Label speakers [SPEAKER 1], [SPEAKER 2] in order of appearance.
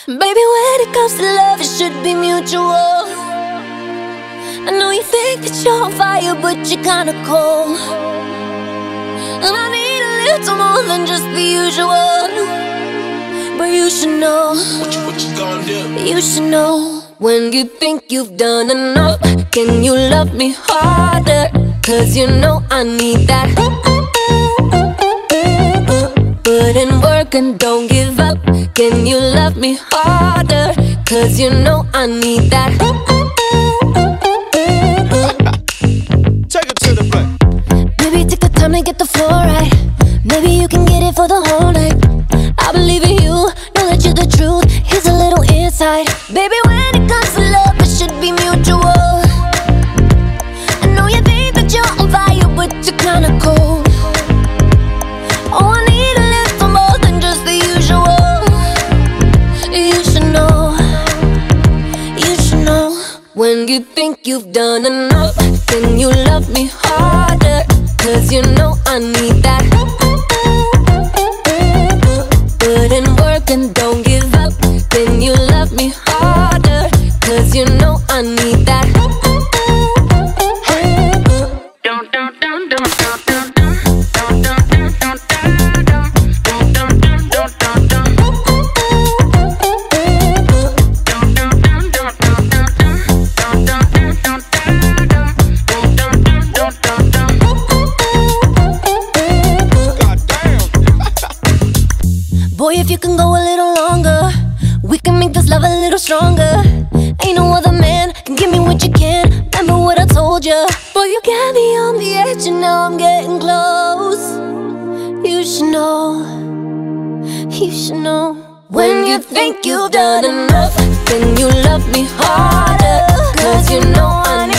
[SPEAKER 1] Baby, when it comes to love, it should be mutual. I know you think that you're on fire, but you're kinda cold. And I need a little more than just the usual. But you should know,
[SPEAKER 2] what you gonna do?
[SPEAKER 1] you should know. When you think you've done enough, can you love me harder? Cause you know I need that. Put in work and don't give up. Can you love me harder? Cause you know I need that.
[SPEAKER 2] Take it to the back.
[SPEAKER 1] Maybe take the time to get the floor right. Maybe you can get it for the whole night. I believe in you, know that you're the truth. Here's a little insight. Baby, when it comes to love, it should be mutual. I know you think that you're on fire, but you're kinda cold. Oh, I need a little more than just the usual. You should know, you should know. When you think you've done enough, can you love me harder? Cause you know I need that. Put in work and don't give up. Can you love me harder? Cause you know I need that. Boy, if you can go a little longer, we can make this love a little stronger. Ain't no other man can give me what you can. Remember what I told you. Boy, you got me on the edge and now I'm getting close. You should know, you should know. When you think you've done enough, can you love me harder? Cause you know I need